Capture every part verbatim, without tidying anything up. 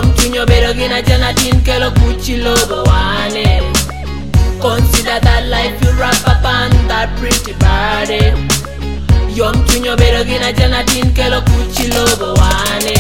Yom tunyo better gina janatin kelo Gucci logo wane. Consider that life you wrap up on that pretty body. Yom tunyo better gina janatin kelo Gucci logo wane.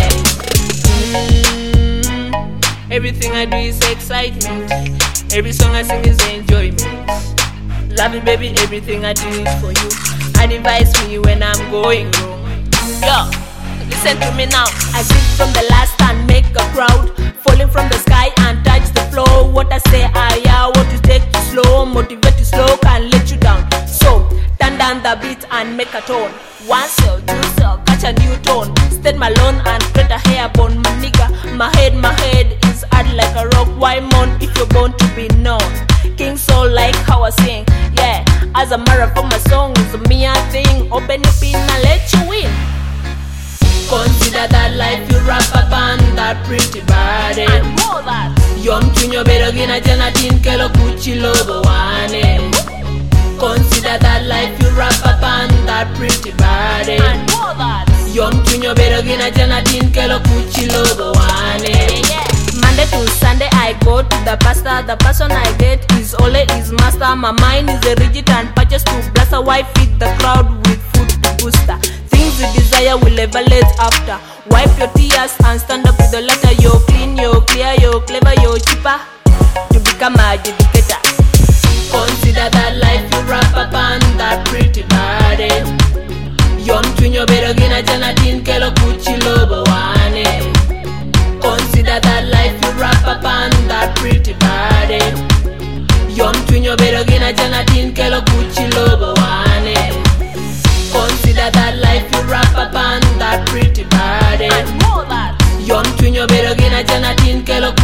mm, Everything I do is excitement. Every song I sing is enjoyment. Love it baby, everything I do is for you. Advise me when I'm going wrong. Yo, listen to me now. I sing from the last and make a crowd. Falling from the sky and touch the floor. What I say, I yeah, what you take you slow. Motivate you slow, can let you down. So, turn down the beat and make a tone. One cell, two cell, catch a new tone. Stay alone and create a hair bone. My nigga, my head, my head is hard like a rock. Why moan if you're born to be known? King soul like how I sing. Yeah, as a marathon my song is a mere thing. Open your pin and let you win. Consider that life you wrap up on that pretty body. And more that. Yom tunyo better gina janatin kelo Gucci logo wane. Consider that life you wrap up on that pretty body. And more that. Yom tunyo better gina janatin kelo Gucci logo wane. Yeah. Monday to Sunday I go to the pastor. The person I get is only his master. My mind is a rigid and purchase to bless a wife. Feed the crowd with food to booster. Things you desire will evaluate after. Wipe your tears and stand up with the letter. You're clean, you're clear, you're clever, you're cheaper to become a dedicator. Consider that life you wrap up on that pretty body. Yom tunyo better gina janatin kelo Gucci logo wane. Consider that life you wrap up on that pretty body. Yom tunyo better gina janatin kelo Gucci logo wane. Consider that life you wrap up on that pretty body. And more that. Yom tunyo better gina janatin kelo